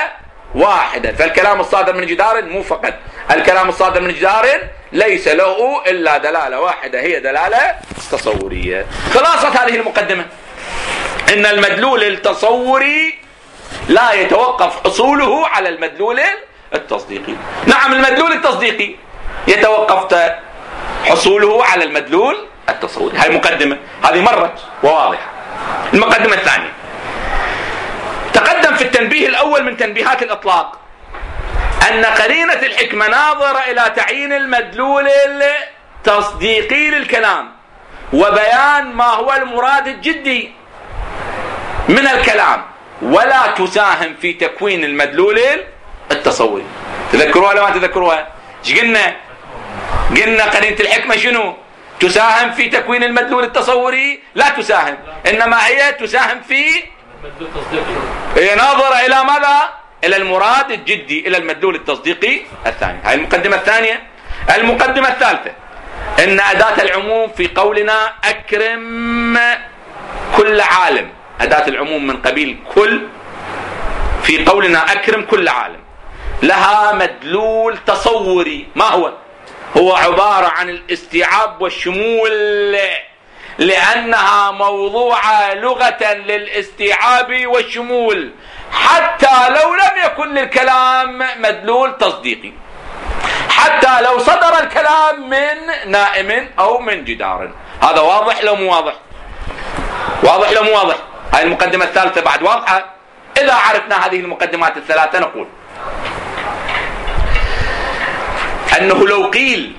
واحدا. فالكلام الصادر من جدار مو فقط الكلام الصادر من جدار ليس له إلا دلالة واحدة هي دلالة تصورية. خلاصة هذه المقدمة إن المدلول التصوري لا يتوقف حصوله على المدلول التصديقي. نعم المدلول التصديقي يتوقف حصوله على المدلول التصوري. هاي مقدمة هذه مرت وواضحة. المقدمة الثانية تقدم في التنبيه الأول من تنبيهات الإطلاق أن قرينة الحكمة ناظرة إلى تعيين المدلول التصديقي للكلام وبيان ما هو المراد الجدي من الكلام، ولا تساهم في تكوين المدلول التصوري. تذكروها ولا ما تذكروها؟ ايش قلنا؟ قلنا قرينة الحكمة شنو؟ تساهم في تكوين المدلول التصوري؟ لا تساهم، إنما هي تساهم في المدلول التصديقي. هي ناظرة إلى ماذا؟ إلى المراد الجدي، إلى المدلول التصديقي الثاني. هاي المقدمة الثانية. المقدمة الثالثة إن أداة العموم في قولنا أكرم كل عالم، أداة العموم من قبيل كل في قولنا أكرم كل عالم لها مدلول تصوري. ما هو؟ هو عبارة عن الاستيعاب والشمول، لأنها موضوعة لغة للاستيعاب والشمول حتى لو لم يكن للكلام مدلول تصديقي، حتى لو صدر الكلام من نائم أو من جدار. هذا واضح لو مو واضح؟ واضح لو مو واضح؟ هاي المقدمة الثالثة بعد واضحة. إذا عرفنا هذه المقدمات الثلاثة نقول أنه لو قيل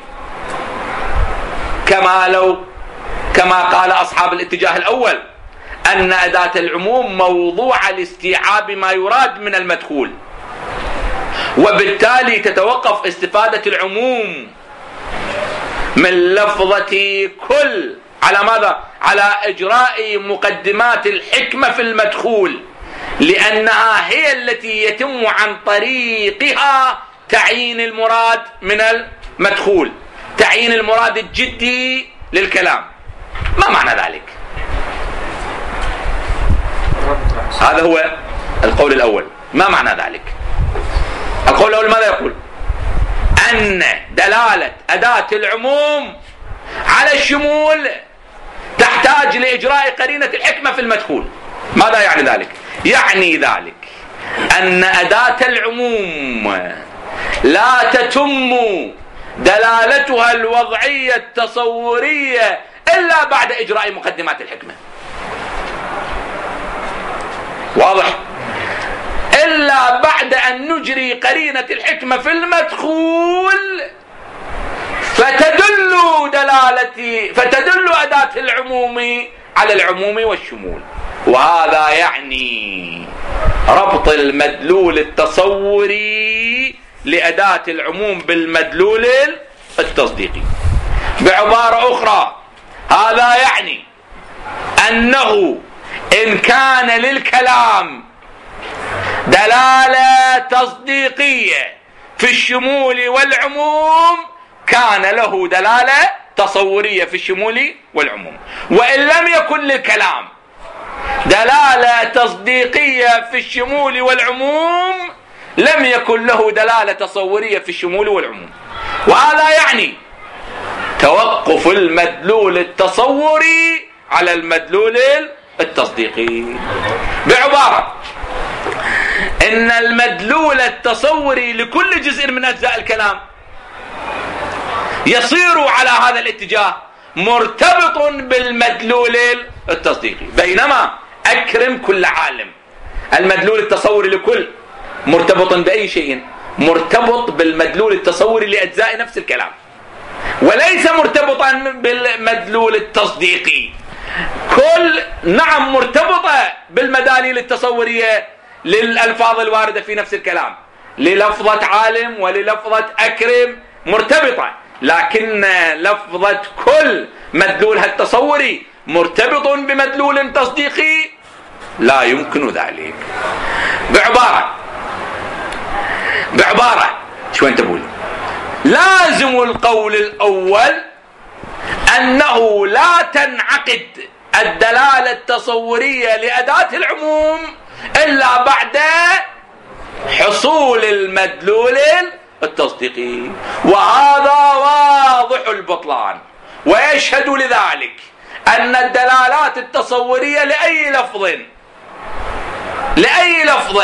كما لو كما قال أصحاب الاتجاه الأول أن أداة العموم موضوع لاستيعاب ما يراد من المدخول، وبالتالي تتوقف استفادة العموم من لفظة كل على ماذا؟ على إجراء مقدمات الحكمة في المدخول، لأنها هي التي يتم عن طريقها تعيين المراد من المدخول، تعيين المراد الجدي للكلام. ما معنى ذلك؟ هذا هو القول الأول. ما معنى ذلك؟ القول الأول ماذا يقول؟ أن دلالة أداة العموم على الشمول تحتاج لإجراء قرينة الحكمة في المدخول. ماذا يعني ذلك؟ يعني ذلك أن أداة العموم لا تتم دلالتها الوضعية التصورية إلا بعد إجراء مقدمات الحكمة. واضح؟ إلا بعد أن نجري قرينة الحكمة في المدخول فتدل دلالتي فتدل أداة العموم على العموم والشمول. وهذا يعني ربط المدلول التصوري لأداة العموم بالمدلول التصديقي. بعبارة أخرى هذا يعني أنه إن كان للكلام دلالة تصديقية في الشمول والعموم كان له دلالة تصورية في الشمول والعموم، وإن لم يكن للكلام دلالة تصديقية في الشمول والعموم لم يكن له دلالة تصورية في الشمول والعموم. وهذا يعني توقف المدلول التصوري على المدلول التصديقي. بعبارة إن المدلول التصوري لكل جزء من أجزاء الكلام يصير على هذا الاتجاه مرتبط بالمدلول التصديقي، بينما أكرم كل عالم المدلول التصوري لكل مرتبط بأي شيء؟ مرتبط بالمدلول التصوري لأجزاء نفس الكلام، وليس مرتبطا بالمدلول التصديقي. كل نعم مرتبطة بالمداليل التصورية للألفاظ الواردة في نفس الكلام، للفظة عالم وللفظة أكرم مرتبطة، لكن لفظة كل مدلولها التصوري مرتبط بمدلول تصديقي لا يمكن ذلك. بعبارة بعبارة شو أنت تقول؟ لازم القول الأول أنه لا تنعقد الدلالة التصورية لأداة العموم إلا بعد حصول وصول المدلول التصديقي، وهذا واضح البطلان. ويشهد لذلك أن الدلالات التصورية لأي لفظ لأي لفظ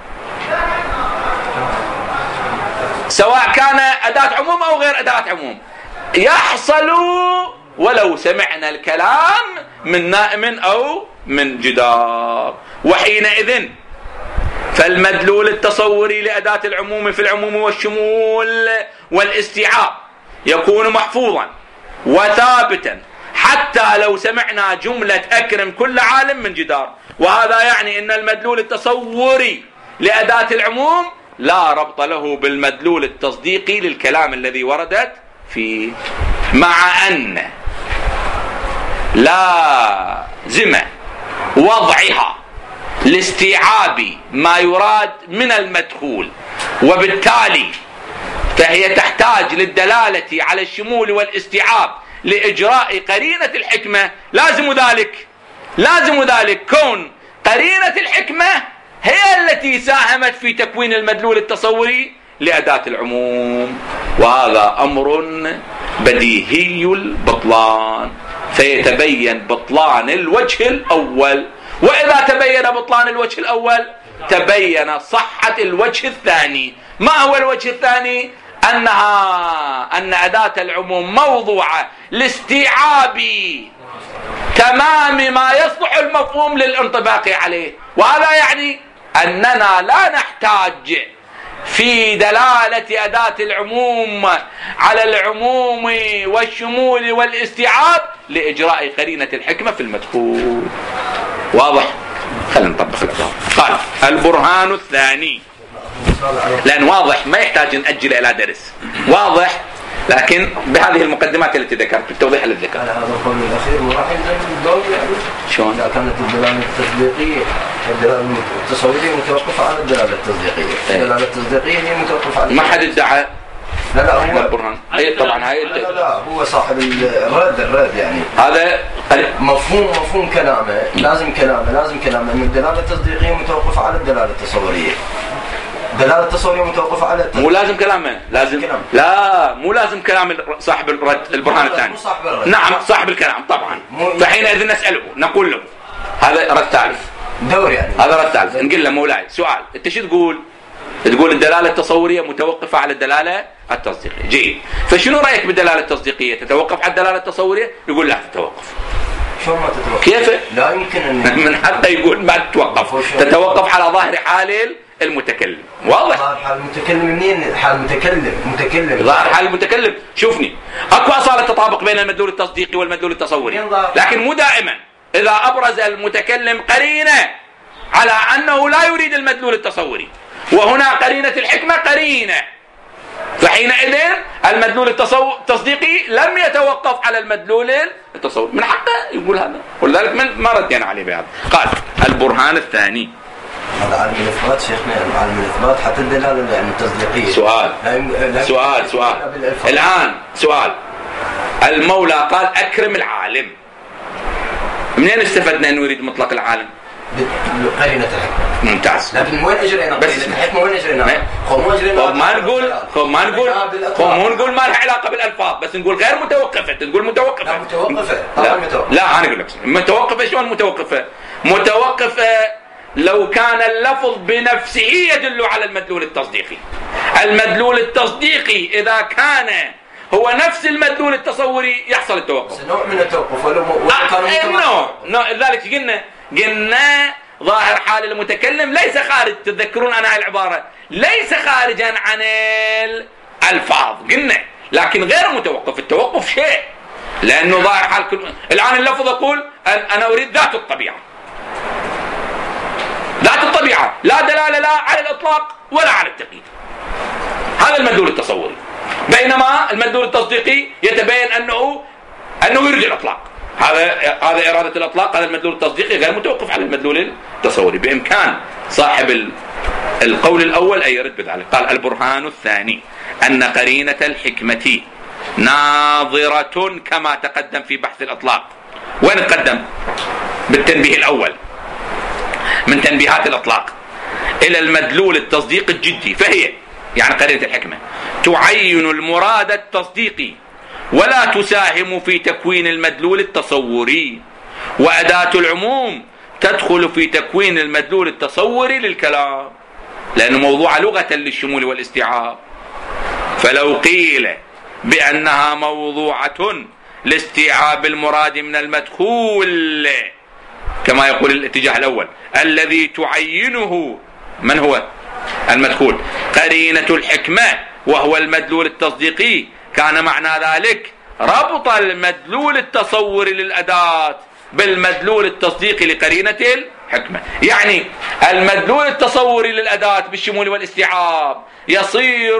سواء كان أداة عموم أو غير أداة عموم يحصل ولو سمعنا الكلام من نائم أو من جدار. وحينئذ فالمدلول التصوري لأداة العموم في العموم والشمول والاستيعاب يكون محفوظا وثابتا حتى لو سمعنا جملة أكرم كل عالم من جدار. وهذا يعني أن المدلول التصوري لأداة العموم لا ربط له بالمدلول التصديقي للكلام الذي وردت فيه، مع أن لازم وضعها لاستيعاب ما يراد من المدخول، وبالتالي فهي تحتاج للدلالة على الشمول والاستيعاب لإجراء قرينة الحكمة. لازم ذلك لازم ذلك كون قرينة الحكمة هي التي ساهمت في تكوين المدلول التصوري لأداة العموم، وهذا أمر بديهي البطلان. فيتبين بطلان الوجه الأول، وإذا تبين بطلان الوجه الأول تبين صحة الوجه الثاني. ما هو الوجه الثاني؟ أنها أن أداة العموم موضوعة لاستيعاب تمام ما يصلح المفهوم للانطباق عليه. وهذا يعني أننا لا نحتاج في دلالة أداة العموم على العموم والشمول والاستيعاب لإجراء قرينة الحكمة في المدخول. واضح؟ خلينا نطبق الأبواب. قال البرهان الثاني، لأن واضح ما يحتاج نأجل إلى درس، واضح، لكن بهذه المقدمات التي ذكرت بالتوضيح الذي ذكرت.
هذا القول الأخير وراح الضوء يعني
شلون؟
إذا كانت الدلالة التصديقية الدلالة التصورية متوقفة على الدلالة التصديقية، الدلالة التصديقية هي متوقفة على
ما حد ادعى.
لا لا هو
البرهان أي طبعا هاي
لا لا هو صاحب الرد الرد يعني
هذا
مفهوم مفهوم كلامه لازم كلامه لازم كلامه إن الدلالة التصديقية متوقفة على الدلالة التصورية. دلالة التصورية متوقفة على
مو لازم كلامه لازم كلام. لا مو لازم كلام صاحب الرد البرهان الثاني. نعم صاحب الكلام طبعا. فحينئذ نسأله نقول له هذا رد ثالث
دور يعني
هذا رد ثالث. نقول له مولاي سؤال، انت شو تقول؟ تقول الدلالة التصورية متوقفة على الدلالة التصديقية. جيد، فشنو رأيك بالدلالة التصديقية؟ تتوقف على الدلالة التصورية؟ يقول لا تتوقف.
شو ما تتوقف؟
كيف؟
لا يمكن أن
من حتى يقول ما تتوقف، تتوقف على ظاهر حال المتكلم. واضح؟
ظاهر حال المتكلم منين؟ حال المتكلم متكلم
ظاهر حال المتكلم. شوفني اكو اصالة تطابق بين المدلول التصديقي والمدلول التصوري، لكن مو دائما. اذا ابرز المتكلم قرينة على انه لا يريد المدلول التصوري، وهنا قرينة الحكمة قرينة، فحينئذ المدلول التصديقي لم يتوقف على المدلول التصوري. من حقه يقول هذا، ولذلك ما ردينا عليه بهذا. قال البرهان الثاني.
هذا علم الإثبات شيخنا، علم الإثبات حتى الدلالة يعني التصديقية.
سؤال سؤال سؤال الآن سؤال. المولى قال أكرم العالم، منين استفدنا أنه يريد مطلق العالم؟
بقرينة الحكمة.
ممتاز.
لكن وين أجرينا قرينة الحكمة؟ وين أجرينا؟ خو مو أجرينا.
خو ما نقول خو ما نقول خو مو نقول ما لها علاقة بالألفاظ، بس نقول غير متوقفة. تقول متوقفة.
لا متوقفة.
لا متوقفة. لا أنا أقول لك متوقفة. شلون متوقفة؟ متوقفة لو كان اللفظ بنفسه يدل على المدلول التصديقي. المدلول التصديقي إذا كان هو نفس المدلول التصوري يحصل التوقف.
نوع من التوقف ولا
كان نوع نوع ذلك قلنا قلنا ظاهر حال المتكلم ليس خارج. تتذكرون أنا العبارة ليس خارجا عن الألفاظ قلنا، لكن غير متوقف. التوقف شيء، لأنه ظاهر حال كل... الآن اللفظ أقول أنا أريد ذات الطبيعة، ذات الطبيعة لا دلالة لا على الإطلاق ولا على التقييد. هذا المدلول التصوري. بينما المدلول التصديقي يتبين أنه أنه يريد الإطلاق. هذا هذا إرادة الإطلاق. هذا المدلول التصديقي غير متوقف على المدلول التصوري. بإمكان صاحب القول الأول أن يرد بذلك. قال البرهان الثاني أن قرينة الحكمة ناظرة كما تقدم في بحث الإطلاق. وين تقدم؟ بالتنبيه الأول من تنبيهات الإطلاق. إلى المدلول التصديق الجدي، فهي يعني قرينة الحكمة تعين المراد التصديقي ولا تساهم في تكوين المدلول التصوري، وأداة العموم تدخل في تكوين المدلول التصوري للكلام لأنه موضوع لغة للشمول والاستيعاب. فلو قيل بأنها موضوعة لاستيعاب المراد من المدخول كما يقول الاتجاه الأول الذي تعينه من هو المدخول قرينة الحكمة وهو المدلول التصديقي، كان معنى ذلك ربط المدلول التصوري للأداة بالمدلول التصديقي لقرينة الحكمة. يعني المدلول التصوري للأداة بالشمول والاستيعاب يصير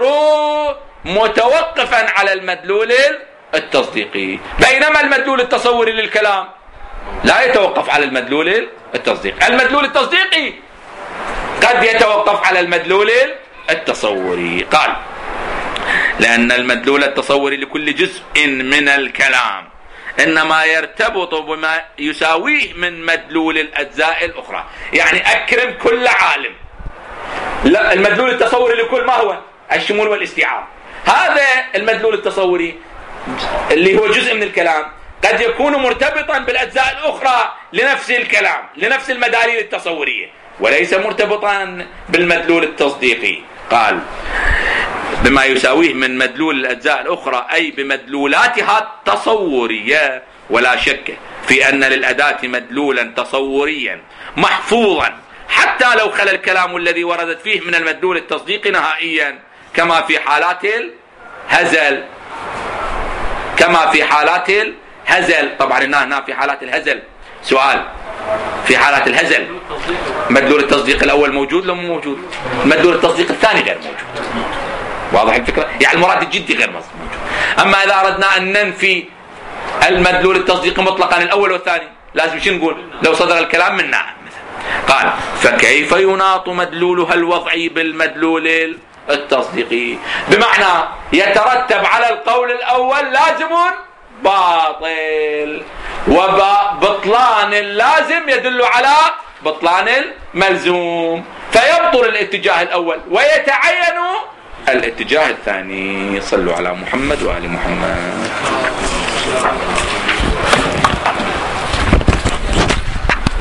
متوقفا على المدلول التصديقي، بينما المدلول التصوري للكلام لا يتوقف على المدلول التصديقي. المدلول التصديقي قد يتوقف على المدلول التصوري. قال لأن المدلول التصوري لكل جزء من الكلام إنما يرتبط بما يساويه من مدلول الأجزاء الأخرى. يعني أكرم كل عالم، لا المدلول التصوري لكل ما هو الشمول والاستيعاب، هذا المدلول التصوري اللي هو جزء من الكلام قد يكون مرتبطا بالأجزاء الأخرى لنفس الكلام لنفس المداليل التصورية وليس مرتبطا بالمدلول التصديقي. قال بما يساويه من مدلول الأجزاء الأخرى أي بمدلولاتها التصورية، ولا شك في أن للأداة مدلولا تصوريا محفوظا حتى لو خلا الكلام الذي وردت فيه من المدلول التصديقي نهائيا، كما في حالات الهزل كما في حالات الهزل طبعا هنا في حالات الهزل. سؤال، في حالات الهزل مدلول التصديق الأول موجود لو مو موجود؟ مدلول التصديق الثاني غير موجود. واضح الفكرة؟ يعني المراد الجدي غير موجود. أما إذا أردنا أن ننفي المدلول التصديقي مطلقا الأول والثاني لازم شو نقول؟ لو صدر الكلام من نعم مثلا. قال فكيف يناط مدلولها الوضعي بالمدلول التصديقي؟ بمعنى يترتب على القول الأول لازم باطل، وبطلان اللازم يدل على بطلان الملزوم، فيبطل الاتجاه الأول ويتعين الاتجاه الثاني. صلوا على محمد وآل محمد.